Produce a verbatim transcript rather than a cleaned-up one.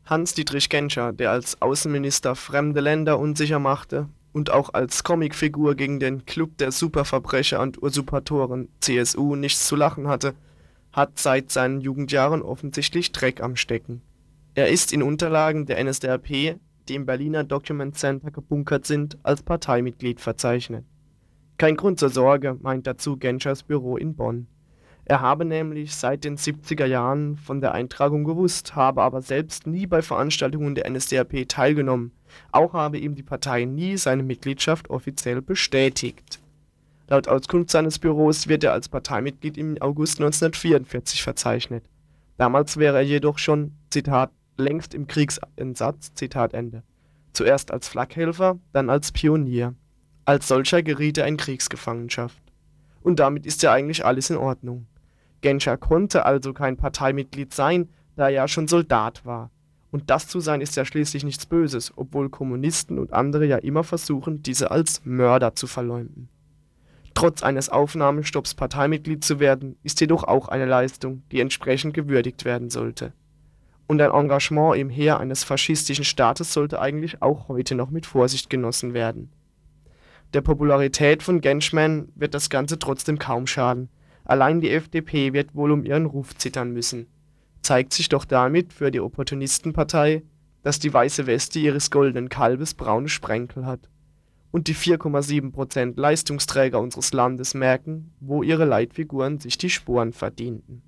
Hans-Dietrich Genscher, der als Außenminister fremde Länder unsicher machte und auch als Comicfigur gegen den Club der Superverbrecher und Usurpatoren C S U nichts zu lachen hatte, hat seit seinen Jugendjahren offensichtlich Dreck am Stecken. Er ist in Unterlagen der N S D A P, die im Berliner Document Center gebunkert sind, als Parteimitglied verzeichnet. Kein Grund zur Sorge, meint dazu Genschers Büro in Bonn. Er habe nämlich seit den siebziger Jahren von der Eintragung gewusst, habe aber selbst nie bei Veranstaltungen der N S D A P teilgenommen. Auch habe ihm die Partei nie seine Mitgliedschaft offiziell bestätigt. Laut Auskunft seines Büros wird er als Parteimitglied im August neunzehnhundertvierundvierzig verzeichnet. Damals wäre er jedoch schon, Zitat, längst im Kriegseinsatz, Zitat Ende. Zuerst als Flakhelfer, dann als Pionier. Als solcher geriet er in Kriegsgefangenschaft. Und damit ist ja eigentlich alles in Ordnung. Genscher konnte also kein Parteimitglied sein, da er ja schon Soldat war. Und das zu sein ist ja schließlich nichts Böses, obwohl Kommunisten und andere ja immer versuchen, diese als Mörder zu verleumden. Trotz eines Aufnahmestopps Parteimitglied zu werden, ist jedoch auch eine Leistung, die entsprechend gewürdigt werden sollte. Und ein Engagement im Heer eines faschistischen Staates sollte eigentlich auch heute noch mit Vorsicht genossen werden. Der Popularität von Genschmann wird das Ganze trotzdem kaum schaden. Allein die F D P wird wohl um ihren Ruf zittern müssen. Zeigt sich doch damit für die Opportunistenpartei, dass die weiße Weste ihres goldenen Kalbes braune Sprenkel hat. Und die vier Komma sieben Prozent Leistungsträger unseres Landes merken, wo ihre Leitfiguren sich die Sporen verdienten.